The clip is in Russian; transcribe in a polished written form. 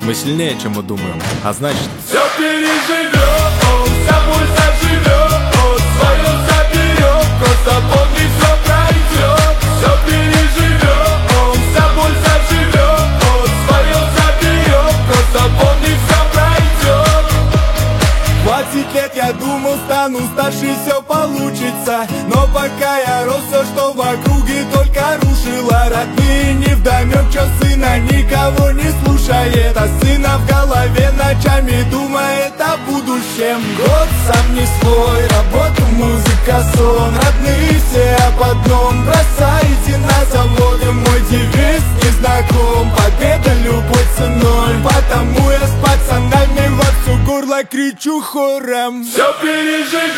Мы сильнее, чем мы думаем, а значит, все переживем, вся боль заживет, свое заберем, просто помни, все пройдет. Все переживем, вся боль заживет, свое заберем, просто помни, все пройдет. 20 лет я думал, стану старше, все получится, но пока я рос, все, что в округе, только рушило. Родные невдомек, чё сына никого не слушает, а сына в голове ночами думает о будущем. Год сам не свой, работа, музыка, сон. Родные все об одном, бросайте на заводы. Мой девиз не знаком, победа любой ценой, потому я с пацанами во всю горло кричу хором. Все переживем.